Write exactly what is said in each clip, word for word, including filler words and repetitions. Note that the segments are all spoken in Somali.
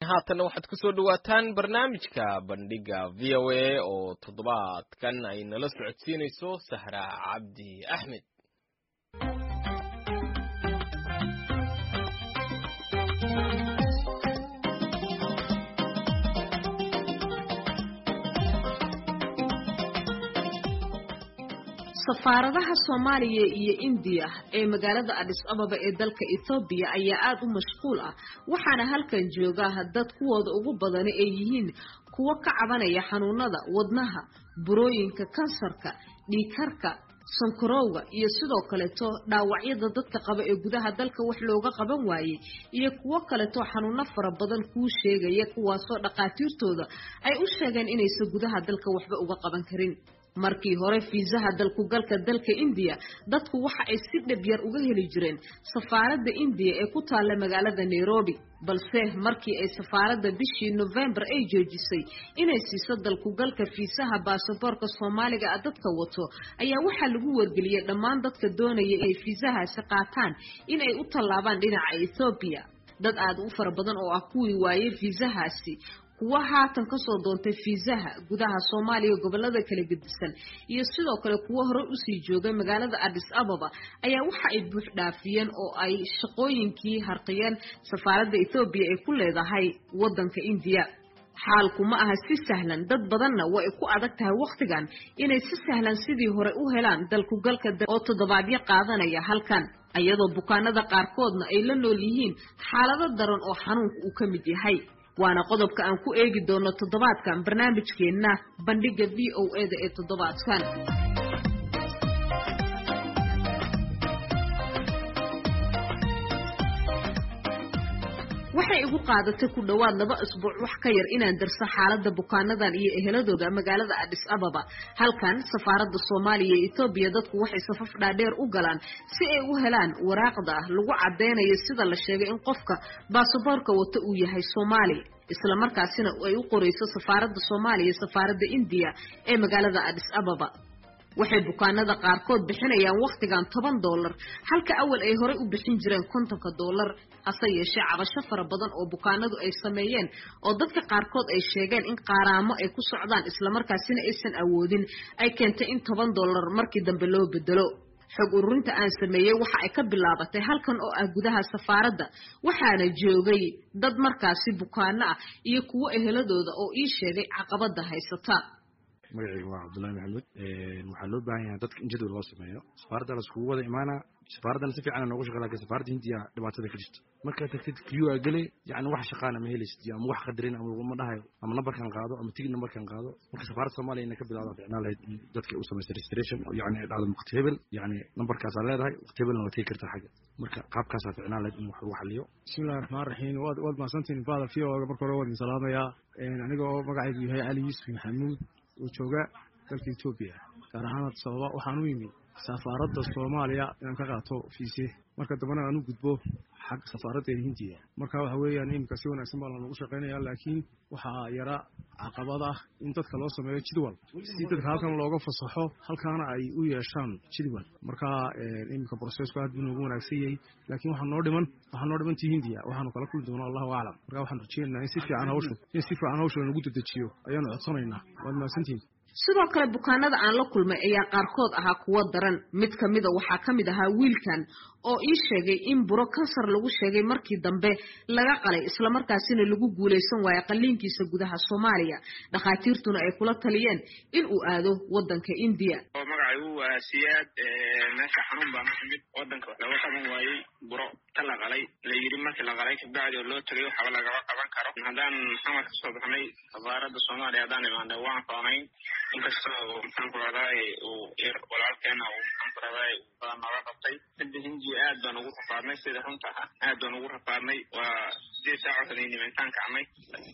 haatan waxaad ku soo dhawaataan barnaamijka bandhiga V O A oo toddobaadkan ay nala socodsiinayso Sahra Cabdi Axmed. safaaradaha Soomaaliya iyo India ee magaalada Addis Ababa ee dalka Ethiopia ayaa aad u mashquul ah waxaana halkan jooga dad kuwooda ugu badan ay yihiin kuwa ka cabanaya xanuunada wadnaha, burooyinka kansarka, dhiigkarka, sonkorowga iyo sidoo kale to dhaawacyada dadka qaba ee gudaha dalka wax looga qaban waayay iyo kuwa kale to xanuuno fara badan ku sheegaya kuwaasoo dhaqaatiirtooda ay u sheegeen inaysan gudaha dalka waxba uga qaban karin. markii hore fiisaha dalku galka dalka India dadku waxa ay si dhib yar uga heli jireen safaaradda India ee ku taala magaalada Nairobi balse markii ay safaaradda bishii November ay joojisay inay siiso dalku galka fiisaha baasaboorka Soomaaliga ah dadka wato ayaa waxa lagu wargeliyay dhammaan dadka doonaya ay fiisahaasi qaataan in ay u tallaabaan dhinaca Ethiopia dad aad u fara badan oo ah kuwii waayay fiisahaasi kuwa haatan ka soo doontay fiisaha gudaha Soomaaliya gobolada kala gedisan iyo sidoo kale kuwa hore u sii joogay magaalada Addis Ababa ayaa waxa ay buux dhaafiyeen oo ay shaqooyinkii harqiyeen safaaradda Ethiopia ee ku leedahay wadanka India. xaalku ma aha si sahlan dad badanna way ku adag tahay waqtigan inay si sahlan sidii hore u helaan dalku galka oo toddobaadyo qaadanaya halkan ayadoo bukaanada qaarkoodna ay la nool yihiin xaalado daran oo xanuunku uu ka mid yahay. waana qodobka aan ku eegi doono toddobaadkan barnaamijkeena bandhiga V O A da ee toddobaadkan. waxay igu qaadatay ku dhawaad laba isbuuc wax ka yar inaan darso xaaladda bukaanadan iyo eheladooda magaalada Addis Ababa halkan safaaradda Soomaaliya ee Ethiopia dadku waxay safaf dhaadheer u galaan si ay u helaan waraaqda lagu cadeynayo sida la sheegay in qofka baasaboorka wata uu yahay Soomaali isla markaasina ay u qoreyso safaaradda Soomaaliya safaaradda India ee magaalada Addis Ababa. waxay bukaanada qaarkood bixinayaan waqtigan toban dollar halka awal ay hore u bixin jireen konton dollar hase yeeshee cabasho fara badan oo bukaanadu ay sameeyeen oo dadka qaarkood ay sheegeen in qaaraamo ay ku socdaan isla markaasina aysan awoodin ay keentay in toban dollar markii dambe loo bedelo. xog ururinta aan sameeyay waxa ay ka bilaabatay halkan oo ah gudaha safaaradda waxaana joogay dad markaasi bukaano ah iyo kuwa eheladooda oo ii sheegay caqabada haysata. magacaygu waa Cabdullaahi Maxamed ee waxa loo baahan yahay dadka in jadwal loo sameeyo safaaradda la iskugu wada imaana safaaradda si fiican noogu shaqeeyaa laakiin safaaradda Hindiya dhibaatada ka jirta marka tagtid queue gali yani wax shaqaana ma helaysid ama wax qadarin ama ma dhahayo ama numberkan qaado ama tigid numberkan qaado marka safaaradda Soomaaliya inay ka bilaawdo ficnaa lahayd dadka u sameeyay registration yani dhacdo muqtabel yani numberkaas aad leedahay muqtabelna waa tii kartaa xaga marka qaabkaas aad ficnaa lahayd in wax lagu xaliyo. bismillaahir rahmaanir rahiim waad waad maasantiin baada fiyo marka hore waan salaamayaa aniga oo magacaygu yahay Ali Yusuf Maxamuud oo jooga dalka Ethiopia gaar ahaan sababa waxaan u yimid safaaradda Soomaaliya inaan ka qaato fiise marka dambana aan u gudbo xaq safaaradda Hindiya marka waxa weeyaan in ka si wanaagsan baa lagu shaqeynayaa laakiin waxa yara caqabada in dadka loo sameeyo jadwal si dadka halkan looga fasaxo halkaana ay u yeeshaan jadwal marka in ka processku aad buu ugu wanaagsan yahay laakiin waxa noo dhiman waxa noo dhiman Hindiya waxaanu kala kulmi doonaa Allahu a'lam marka waxaan rajeynayaa in si fiican hawshu in si fiican hawshu lagu dedejiyo ayaanu codsanaynaa waad maasantiin. sidoo kale bukaanada aan la kulmay ayaa qaarkood ahaa kuwa daran mid kamida waxaa kamid ahaa wiilkan oo ii sheegay in buro kansar lagu sheegay markii dambe laga qalay isla markaasina lagu guuleysan waayo qaliinkiisa gudaha Soomaaliya dhaqaatiirtuna ay kula taliyeen in uu aado wadanka India. magacaygu waa Siyaad meesha xanuun baan kamid wadanka wax laga qaban waayay buro kala qalay la yiri markii la qalay ka bacdi loo tagay waxa laga qaban karo hadaan xamar soo baxnay safaaradda Soomaaliya hadaan imaanay waan faanayn inkastoo maxaan ku raadayay oo ir walaalkeena oo maxaan ku raadayay baan naga qabtay sidii Hindiya aad baan ugu rafaadnay sida runta ah aad baan ugu rafaadnay waa sidii saacada intaan kacnay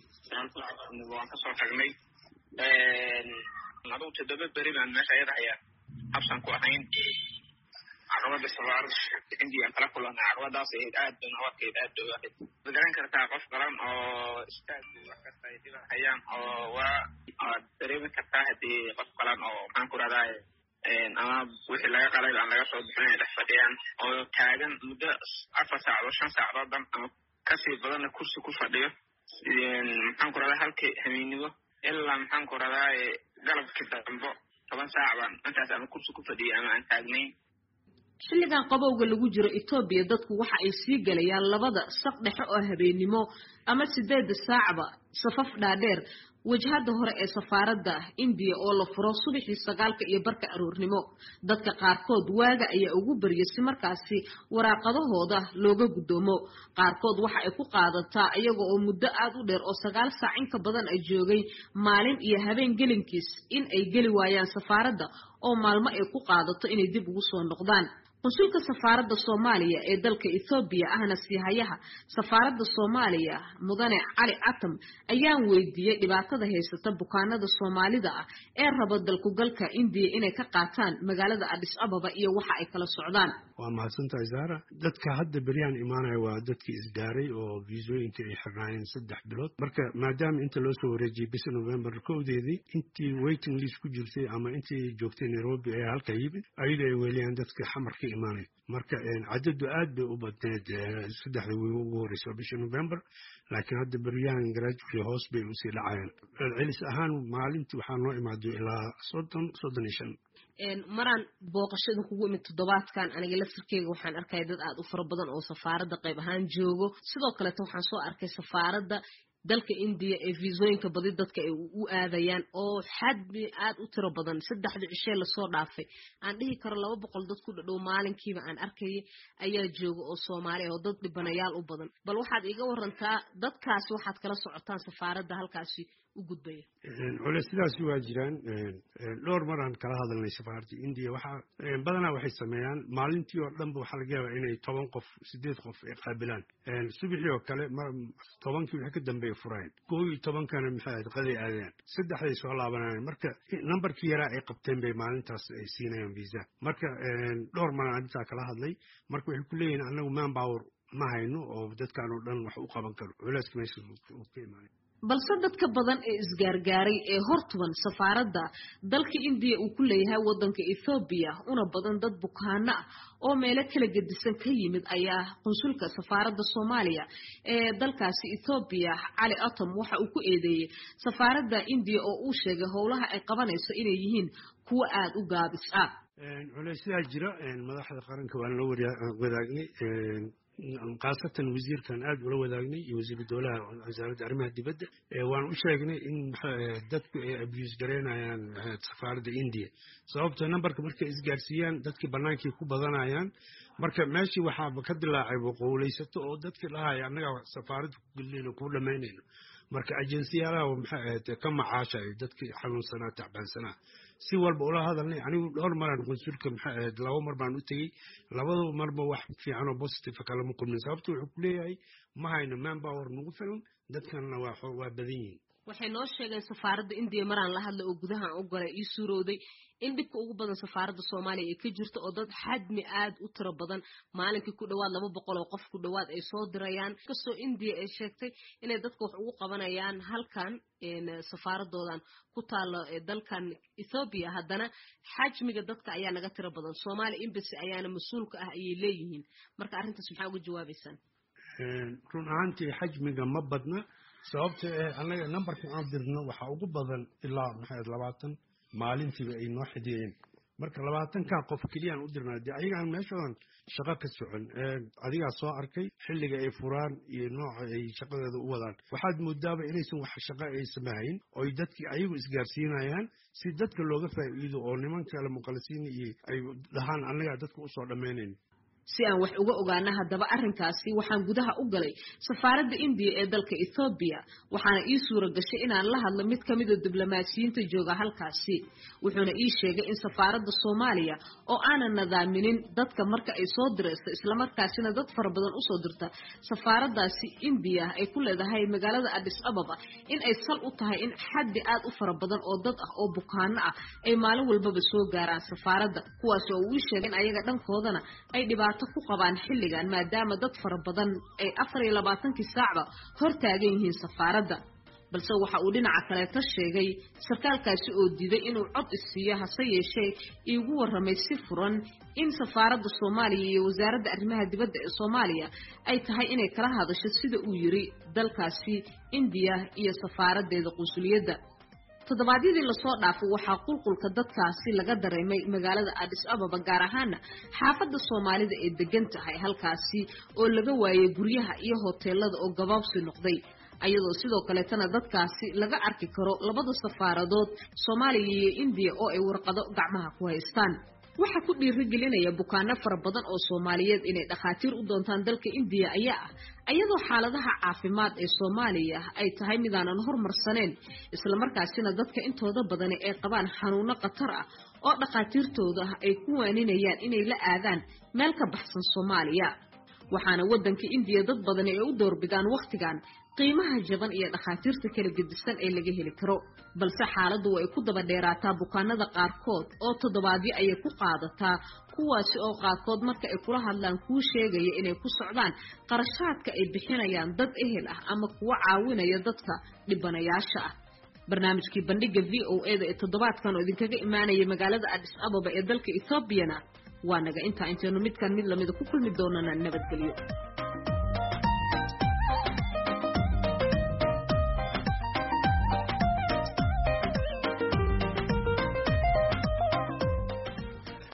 waan ka soo tagnay een nadu tadaba bari baan meesha ayada habsan ku ahayn caqabada safaaradda Hindiya kala kulana caqabadaas aad baan waqtigeed aad u waaxid garan kartaa qof qaran oo istaag wax kasta ay hayaan oo waa dareemi kartaa hadii qof qaran oo maxaan ku raadayay een ama wixii laga qalay aan laga soo bixinay dhex fadhiyaan oo taagan muddo afar saacadood shan saacadood ama kasii badan kursi ku fadhiyo maxaan ku radaa halkii hamiinigo ilaa maxaan ku radaa galabkii dambo toban saac baan intaas ama kursi ku fadhiyay ama aan taagnayn. xilligan qabowga lagu jiro Ethiopia dadku waxa ay sii galayaan labada saq dhexe oo habeenimo ama sideed saacba safaf dhaadheer wajhada hore ee safaaradda India oo la furo subaxii sagaalka iyo barka aroornimo. dadka qaarkood waaga ayaa ugu bariyay si markaasi waraaqadahooda looga gudoomo. qaarkood waxa ay ku qaadataa iyaga oo muddo aad u dheer oo sagaal saac in ka badan ay joogay maalin iyo habeen gelinkiis in ay gali waayaan safaaradda oo maalmo ay ku qaadato inay dib ugu soo noqdaan. Konsulka safaaradda Soomaaliya ee dalka Ethiopia ahna siihayaha safaaradda Soomaaliya mudane Cali Atam ayaan weydiiyay dhibaatada haysata bukaanada Soomaalida ah ee raba dalku galka India inay ka qaataan magaalada Addis Ababa iyo waxa ay kala socdaan. waa mahadsantahay Zara. dadka hadda beriyaan imaanaya waa dadkii isgaaray oo viisooyinka ay xirnaayeen saddex bilood marka maadaama inta loo soo wareejiyay bisha November kowdeedii intii waiting list ku jirtay ama intii joogtay Nairobi ee halka yimid ayaga ay weeliyaan dadka xamarka imaanay marka cadadu aad bay u badneed saddexda wiil ugu horeysay bisha November laakiin hadda beriyaan gradually hoos bay u sii dhacayaan. celis ahaan maalintii waxaa noo imaaday ilaa soddon soddon iyo shan. maraan booqashada kugu imid toddobaadkan aniga laftirkeyga waxaan arkay dad aad u fara badan oo safaaradda qayb ahaan joogo. sidoo kale waxaan soo arkay safaaradda dalka India ee viisooyinka badi dadka ay u aadayaan oo xadbi aad u tiro badan saddexda cishe la soo dhaafay aan dhihi karo laba boqol dad ku dhadhow maalinkiiba aan arkay ayaa jooga oo Soomaali oo dad dhibanayaal u badan. bal waxaad iiga warantaa dadkaas waxaad kala socotaan safaaradda halkaasi u gudbaya. ole sidaas waa jiraan dhowr mar aan kala hadalnay safaaradda India waxa badanaa waxay sameeyaan maalintii oo dhanba waxa laga yaabaa inay toban qof sideed qof ay qaabilaan subaxii oo kale tobankii wixii ka dambeeyay fureen koob iyo tobankana maxay ahayd qaday aadeen saddexday soo laabanayaan marka numberkii yaraa ay qabteen bay maalintaas ay siinayaan visa marka dhowr mar aan intaa kala hadlay marka waxay ku leeyihiin anagu manpower ma hayno oo dadkaan oo dhan wax u qaban karo culayska meesha uu ka imaanay. balse dadka badan ee isgaargaaray ee hortuban safaaradda dalka India uu ku leeyahay wadanka Ethiopia una badan dad bukaana ah oo meelo kala gedisan ka yimid ayaa konsulka safaaradda Soomaaliya ee dalkaasi Ethiopia Cali Atam waxa uu ku eedeeyay safaaradda India oo uu sheegay howlaha ay qabanayso inay yihiin kuwa aad u gaabis ah. culaysyada jira madaxda qaranka waan la wadaagnay qaasatan wasiirkan aad ula wadaagnay iyo wasiirka dowlaha wasaaradda arrimaha dibadda waan u sheegnay in dadku ay abuse gareynayaan safaaradda India sababtoo numberka markay isgaarsiiyaan dadkii banaankii ku badanayaan marka meeshii waxaa ka dilaacay boqolaysato oo dadkii lahaaya annaga safaaradda ku gelino ku dhamaynayno marka ajensiyaalaha maxay ahayd ka macaashay dadkii xanuunsanaa tacbaansanaa si walba ula hadalnay anigu dhowr maraan konsulka maxay ahayd laba mar baan u tegey labadaba marba wax fiican oo positive kala ma kulmin sababtoo wuxuu ku leeyahay ma hayno manpower nagu filan dadkanna waa waa badan yihiin. waxay noo sheegeen safaaradda India maraan la hadlay oo gudaha u galay ii suurowday in dibka ugu badan safaaradda Soomaaliya ay ka jirto oo dad xadmi aad u tiro badan maalinkii ku dhawaad laba boqol oo qof ku dhawaad ay soo dirayaan kasoo India ay sheegtay inay dadka wax ugu qabanayaan halkan in safaaradoodan ku taalo dalkan Ethiopia haddana xajmiga dadka ayaa naga tiro badan Soomaali embassy ayaana mas'uulka ah ay leeyihiin marka arrintaas maxaa uga jawaabaysan? run ahaantii xajmiga ma badna sababta anaga numberka aan dirno waxa ugu badan ilaa maxay labaatan maalintiiba ay noo xidiyeen marka labaatan ka qof kaliya aan u dirnaa ayagaan meeshaan shaqo ka socon adiga soo arkay xilliga ay furaan iyo nooca ay shaqadooda u wadaan waxaad moodaaba inaysan wax shaqo ay sameeyeen oo dadkii ayagu isgaarsiinayaan si dadka looga faa'iido oo nimanka kale muqallisiin iyo ay dhahaan anaga dadka u soo dhameyneen. si aan wax uga ogaana hadaba arrinkaasi waxaan gudaha u galay safaaradda India ee dalka Ethiopia waxaana ii suura gashay inaan la hadlo mid kamid ah diblomaasiyiinta jooga halkaasi wuxuuna ii sheegay in safaaradda Soomaaliya oo aanan nidaaminin dadka marka ay soo direyso isla markaasina dad fara badan u soo dirta safaaraddaasi India ay ku leedahay magaalada Addis Ababa in ay sal u tahay in xaddi aad u fara badan oo dad ah oo bukaano ah ay maalin walba soo gaaraan safaaradda kuwaas oo uu sheegay in ayaga dhankoodana ay dhibaato ku qabaan xilligan maadaama dad fara badan ay afar iyo labaatan saac hor taagan yihiin safaaradda. balse waxa uu dhinaca kale ka sheegay sarkaalkaasi oo diiday inuu cod isiiyo hase yeeshee iigu warramay si furan in safaaradda Soomaaliya iyo wasaaradda arrimaha dibadda ee Soomaaliya ay tahay inay kala hadasho sida uu yiri dalkaasi India iyo safaaraddeeda qunsuliyadda. todobaadyadii la soo dhaafay waxaa qulqulka dadkaasi laga dareemay magaalada Addis Ababa gaar ahaan xaafadda Soomaalida ee degan tahay halkaasi oo laga waayay guryaha iyo hoteelada oo gabaabsi noqday ayadoo sidoo kale tana dadkaasi laga arki karo labada safaaradood Soomaaliya iyo India oo ay warqado gacmaha ku haystaan. waxa ku dhiirigelinaya bukaano fara badan oo Soomaaliyeed inay dhaqaatiir u doontaan dalka India ayaa ah ayadoo xaaladaha caafimaad ee Soomaaliya ay tahay mid aan horumarsaneen isla markaasina dadka intooda badan ay qabaan xanuuno khatar ah oo dhaqaatiirtooda ay ku waaninayaan inay la aadaan meel ka baxsan Soomaaliya. waxaana wadanka India dad badan ay u doorbidaan waqtigan qiimaha jaban iyo dhaqaatiirta kala gedisan ee laga heli karo balse xaaladdu way ku daba dheeraataa bukaanada qaarkood oo toddobaadyo ay ku qaadataa kuwaasi oo qaarkood marka ay kula hadlaan ku sheegaya inay ku socdaan qarashaadka ay bixinayaan dad ehel ah ama kuwa caawinaya dadka dhibanayaasha ah. barnaamijkii bandhiga V O A da ee toddobaadkan oo idinkaga imaanaya magaalada Addis Ababa ee dalka Ethiopia waa naga inta intaynu midkan mid lamid ku kulmi doonana nabadgelyo.